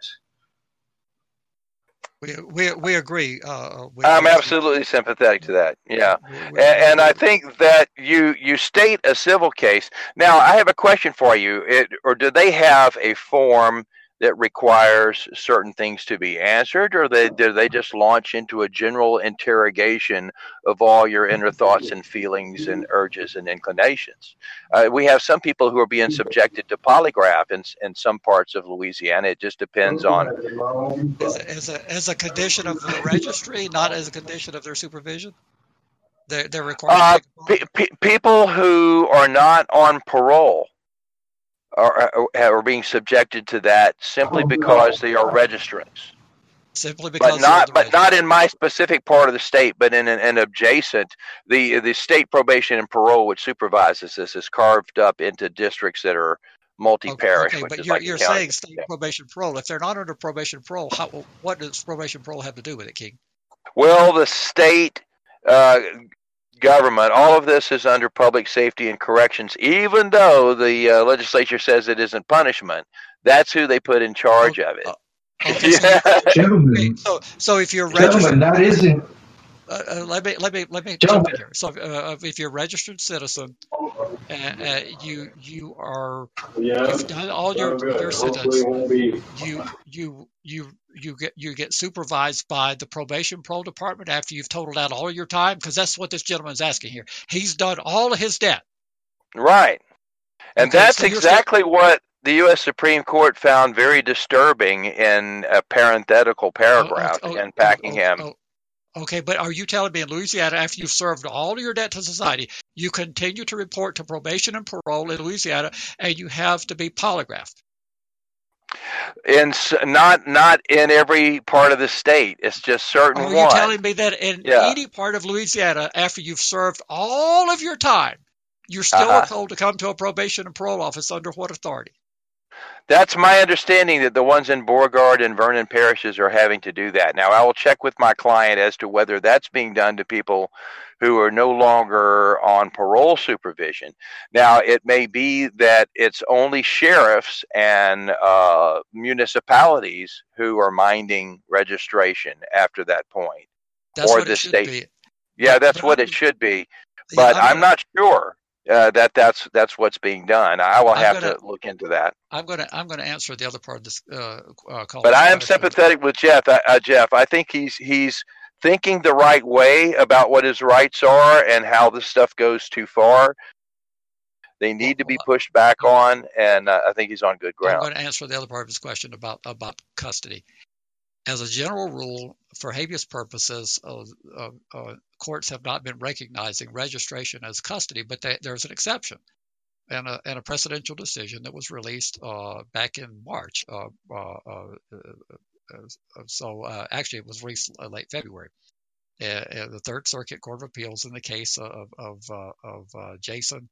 We we we agree. Uh, we, I'm we, absolutely sympathetic to that. Yeah, we, we, and, and I think that you you state a civil case. Now, I have a question for you. It, or do they have a form that requires certain things to be answered, or they, do they just launch into a general interrogation of all your inner thoughts and feelings and urges and inclinations? Uh, we have some people who are being subjected to polygraph in, in some parts of Louisiana. It just depends on... As a, as a, as a condition of the registry, not as a condition of their supervision? They're, they're required uh, to take pe- pe- people who are not on parole Are, are being subjected to that simply because they are registrants. Simply because but not the but not in my specific part of the state, but in an, an adjacent. The the state probation and parole, which supervises this, is carved up into districts that are multi-parish. Okay, which but is you're, like you're county. saying state probation parole. If they're not under probation parole, how, what does probation parole have to do with it, King? Well, the state uh, government, all of this is under public safety and corrections, even though the uh, legislature says it isn't punishment. That's who they put in charge oh, of it. Uh, okay, so, Yeah. Gentlemen, okay, so, so if you're gentlemen, registered, that isn't. uh, uh, let me let me let me Gentlemen. jump in here. So, uh, if you're a registered citizen, uh, uh, you you are you've done all your your sentence. You you you you get you get supervised by the probation parole department after you've totaled out all your time, because that's what this gentleman's asking here. He's done all of his debt. Right. And Okay, that's so you're exactly what the U S Supreme Court found very disturbing in a parenthetical paragraph oh, oh, in oh, Packingham. oh, oh, okay, but are you telling me in Louisiana, after you've served all of your debt to society, you continue to report to probation and parole in Louisiana, and you have to be polygraphed? In s- not not in every part of the state. It's just certain Are you ones. telling me that in Yeah. any part of Louisiana, after you've served all of your time, you're still Uh-huh. told to come to a probation and parole office under what authority? That's my understanding, that the ones in Beauregard and Vernon parishes are having to do that. Now, I will check with my client as to whether that's being done to people who are no longer on parole supervision. Now, it may be that it's only sheriffs and uh, municipalities who are minding registration after that point. That's or what the it should state. be. Yeah, that's But what I'm- it should be. Yeah, But I'm I'm gonna- not sure uh, that that's that's what's being done. I will I'm have gonna- to look into that. I'm going to I'm going to answer the other part of this uh, uh, call. But I am sympathetic with Jeff. Uh, uh, Jeff, I think he's he's thinking the right way about what his rights are and how this stuff goes too far. They need to be pushed back on, and uh, I think he's on good I'm ground. going to answer the other part of his question about about custody. As a general rule, for habeas purposes, uh, uh, uh, courts have not been recognizing registration as custody, but they, there's an exception, and a, and a precedential decision that was released uh, back in March. Uh, uh, uh, uh, so uh, actually, it was released uh, late February. Uh, uh, the Third Circuit Court of Appeals in the case of of, uh, of uh, Jason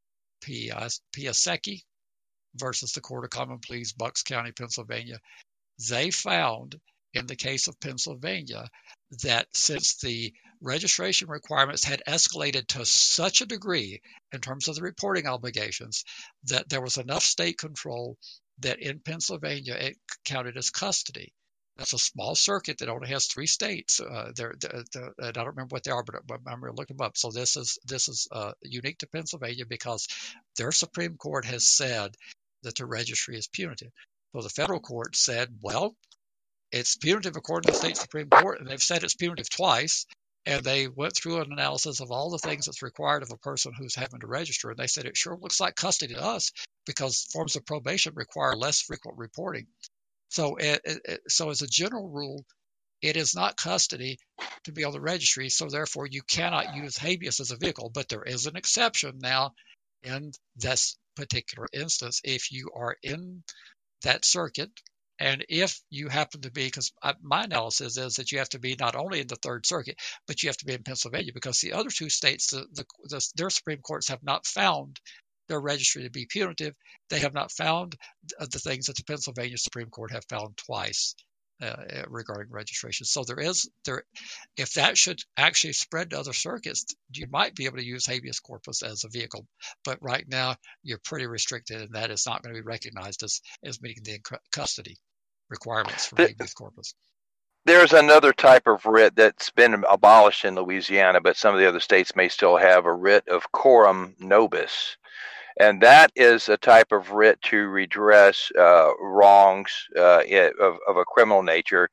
Piasecki versus the Court of Common Pleas, Bucks County, Pennsylvania. They found in the case of Pennsylvania that since the registration requirements had escalated to such a degree in terms of the reporting obligations that there was enough state control that in Pennsylvania it counted as custody. That's a small circuit that only has three states. Uh, they're, they're, they're, I don't remember what they are, but I'm going to look them up. So this is this is uh, unique to Pennsylvania because their Supreme Court has said that the registry is punitive. So the federal court said, well, it's punitive according to the state Supreme Court, and they've said it's punitive twice. And they went through an analysis of all the things that's required of a person who's having to register. And they said it sure looks like custody to us because forms of probation require less frequent reporting. So, it, it, so as a general rule, it is not custody to be on the registry. So therefore, you cannot use habeas as a vehicle. But there is an exception now in this particular instance. If you are in that circuit, and if you happen to be, because my analysis is that you have to be not only in the Third Circuit, but you have to be in Pennsylvania because the other two states, the, the, the, their Supreme Courts have not found their registry to be punitive. They have not found the things that the Pennsylvania Supreme Court have found twice uh, regarding registration. So there is there, if that should actually spread to other circuits, you might be able to use habeas corpus as a vehicle. But right now, you're pretty restricted, and that is not going to be recognized as as meeting the custody requirements for habeas corpus. There's another type of writ that's been abolished in Louisiana, but some of the other states may still have a writ of coram nobis. And that is a type of writ to redress uh, wrongs uh, of, of a criminal nature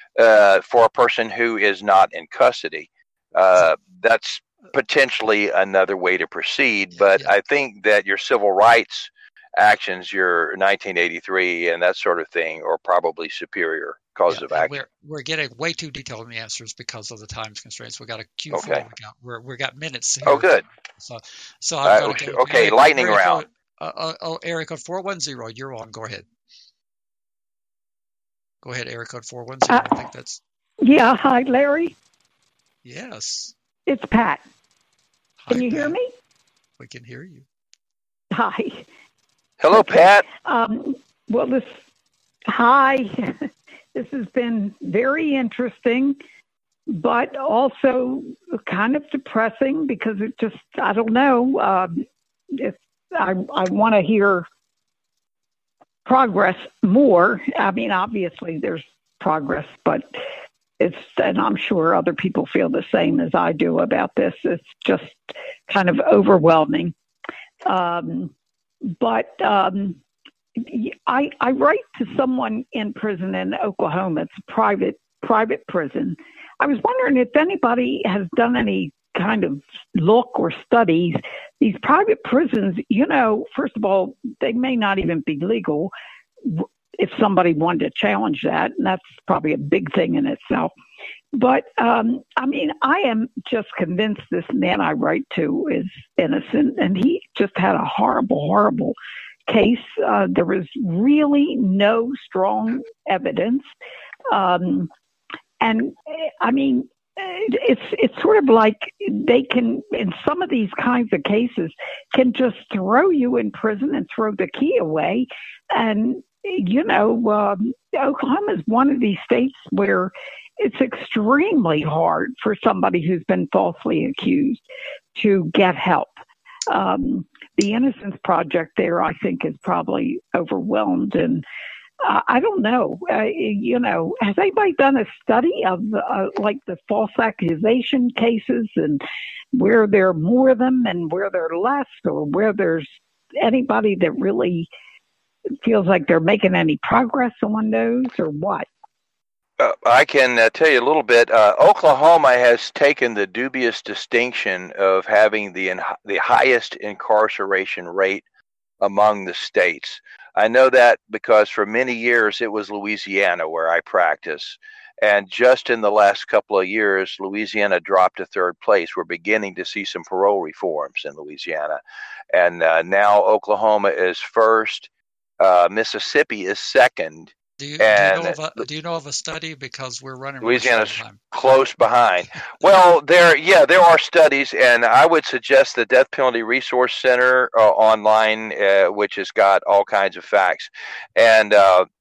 uh, for a person who is not in custody. Uh, that's potentially another way to proceed, but I think that your civil rights actions, your nineteen eighty-three and that sort of thing, are probably superior cause yeah, of action. We're, we're getting way too detailed in the answers because of the time constraints. We got a queue okay. full. We got we're we got minutes here. Oh, good. So, so I've uh, got to go. Okay, Eric, lightning Eric, round. Uh, uh, oh, area code four one zero. You're on. Go ahead. Go ahead, area code four one zero. Uh, I think that's. Yeah. Hi, Larry. Yes. It's Pat. Hi, Can you Pat. hear me? We can hear you. Hi. Hello, okay. Pat. Um, well, this. Hi. This has been very interesting, but also kind of depressing because it just, I don't know. Um, if I, I want to hear progress more. I mean, obviously there's progress, but it's, and I'm sure other people feel the same as I do about this. It's just kind of overwhelming. Um, but, um, I, I write to someone in prison in Oklahoma. It's a private private prison. I was wondering if anybody has done any kind of look or studies. These private prisons, you know, first of all, they may not even be legal if somebody wanted to challenge that, and that's probably a big thing in itself. But, um, I mean, I am just convinced this man I write to is innocent, and he just had a horrible, horrible case. Uh, there was really no strong evidence. Um, and I mean, it's, it's sort of like they can, in some of these kinds of cases, can just throw you in prison and throw the key away. And, you know, um, Oklahoma is one of these states where it's extremely hard for somebody who's been falsely accused to get help. Um, the Innocence Project there, I think, is probably overwhelmed. And uh, I don't know, uh, you know, has anybody done a study of uh, like the false accusation cases and where there are more of them and where there are less, or where there's anybody that really feels like they're making any progress on those, or what? Uh, I can uh, tell you a little bit. Uh, Oklahoma has taken the dubious distinction of having the in, the highest incarceration rate among the states. I know that because for many years it was Louisiana where I practice. And just in the last couple of years, Louisiana dropped to third place. We're beginning to see some parole reforms in Louisiana. And uh, now Oklahoma is first. Uh, Mississippi is second. Do you, do, you know of a, do you know of a study? Because we're running Louisiana's close behind. Well, there, yeah, there are studies, and I would suggest the Death Penalty Resource Center uh, online, uh, which has got all kinds of facts. And uh,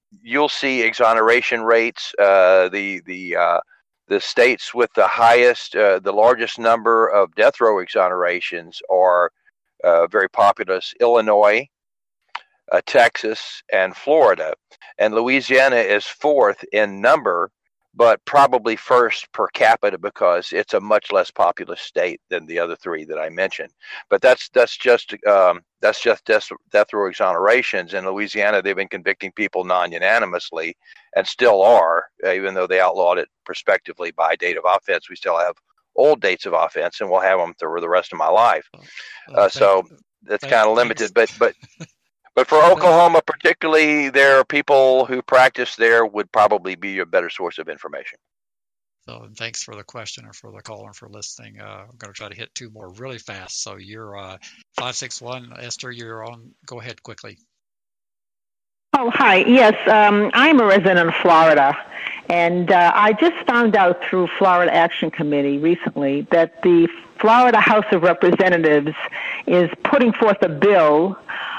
you'll see exoneration rates. Uh, the the uh, the states with the highest, uh, the largest number of death row exonerations are uh, very populous: Illinois, uh, Texas, and Florida. And Louisiana is fourth in number, but probably first per capita because it's a much less populous state than the other three that I mentioned. But that's that's just um, that's just death, death row exonerations. In Louisiana, they've been convicting people non-unanimously, and still are, even though they outlawed it prospectively by date of offense. We still have old dates of offense, and we'll have them through the rest of my life. Uh, so that's kind of limited, but but. But for Oklahoma particularly, there are people who practice there would probably be a better source of information. So and thanks for the question and for the call and for listening. Uh, I'm going to try to hit two more really fast. So you're uh, five six one. Esther, you're on. Go ahead quickly. Oh, hi. Yes, um, I'm a resident of Florida. And uh, I just found out through Florida Action Committee recently that the Florida House of Representatives is putting forth a bill.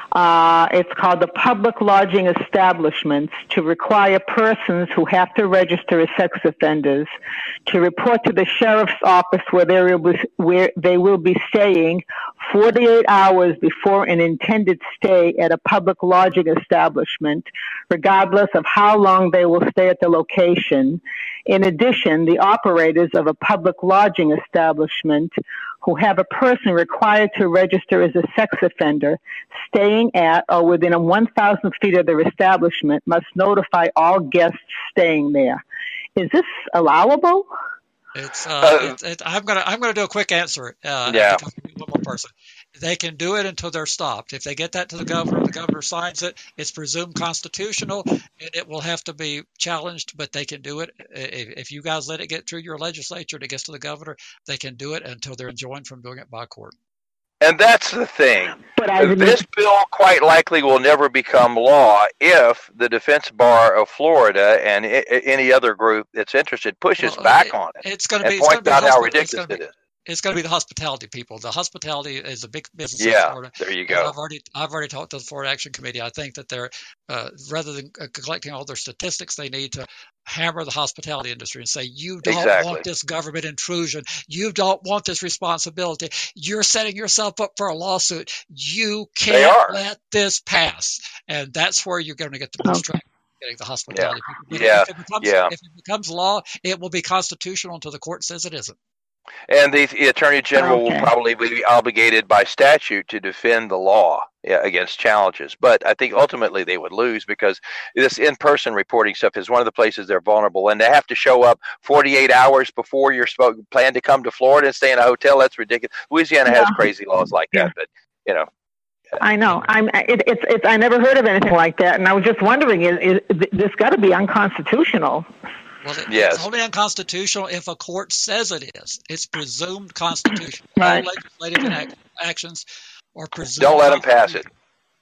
Uh, it's called the Public Lodging Establishments, to require persons who have to register as sex offenders to report to the sheriff's office where they will be, where they will be staying forty-eight hours before an intended stay at a public lodging establishment, regardless of how long they will stay at the location. In addition, the operators of a public lodging establishment who have a person required to register as a sex offender staying at or within one thousand feet of their establishment must notify all guests staying there. Is this allowable? It's, uh, uh, it, it, I'm gonna I'm gonna do a quick answer. Uh, yeah. One more person. They can do it until they're stopped. If they get that to the governor, the governor signs it. It's presumed constitutional, and it will have to be challenged. But they can do it if, if you guys let it get through your legislature and it gets to the governor. They can do it until they're enjoined from doing it by court. And that's the thing. This bill quite likely will never become law if the Defense Bar of Florida and I- any other group that's interested pushes well, back it, on it. It's going to be and point out how ridiculous be, it is. It's going to be the hospitality people. The hospitality is a big business yeah, in Florida. There you go. I've already I've already talked to the Florida Action Committee. I think that they're uh, rather than uh, collecting all their statistics, they need to hammer the hospitality industry and say, you don't exactly. want this government intrusion. You don't want this responsibility. You're setting yourself up for a lawsuit. You can't let this pass. And that's where you're going to get the most traction. Getting the hospitality yeah. people. But yeah. if it becomes, yeah. if it becomes law, it will be constitutional until the court says it isn't. And the, the Attorney General okay. will probably be obligated by statute to defend the law yeah, against challenges. But I think ultimately they would lose because this in-person reporting stuff is one of the places they're vulnerable. And they have to show up forty-eight hours before you're supposed to plan to come to Florida and stay in a hotel. That's ridiculous. Louisiana yeah. has crazy laws like that, yeah. but, you know. I know. I'm. It, it's. It's. I never heard of anything like that, and I was just wondering: is, is this got to be unconstitutional? Well, it, yes. It's only unconstitutional if a court says it is. It's presumed constitutional. Right. All legislative act, actions are presumed. Don't let them pass it.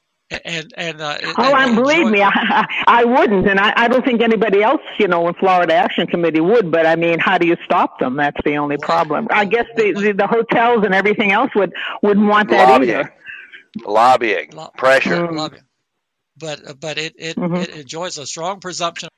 And and uh, oh, and, I and believe enjoy- me, I, I wouldn't, and I, I don't think anybody else, you know, in Florida Action Committee would. But I mean, how do you stop them? That's the only Well, problem. I guess the, well, the the hotels and everything else would wouldn't want that lobbying. either. Lobbying, Lo- pressure. Mm. lobbying. But but it it, Mhm. it enjoys a strong presumption.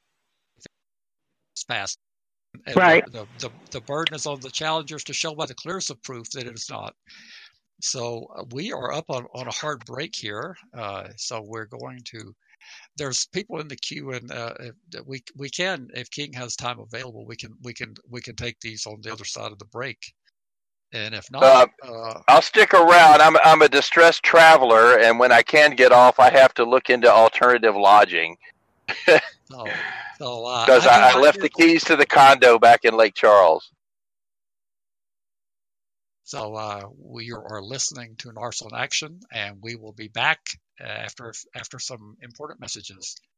It's passed. And Right. The, the, the, the burden is on the challengers to show by the clearest of proof that it is not. So uh, we are up on, on a hard break here. Uh, so we're going to. There's people in the queue, and uh, if- we we can, if King has time available, we can we can we can take these on the other side of the break. And if not, Uh, uh, I'll stick around. I'm I'm a distressed traveler, and when I can get off, I have to look into alternative lodging so, so uh, because do I, I want left you- the keys to the condo back in Lake Charles. So uh, we are listening to Narsil in Action, and we will be back after after some important messages.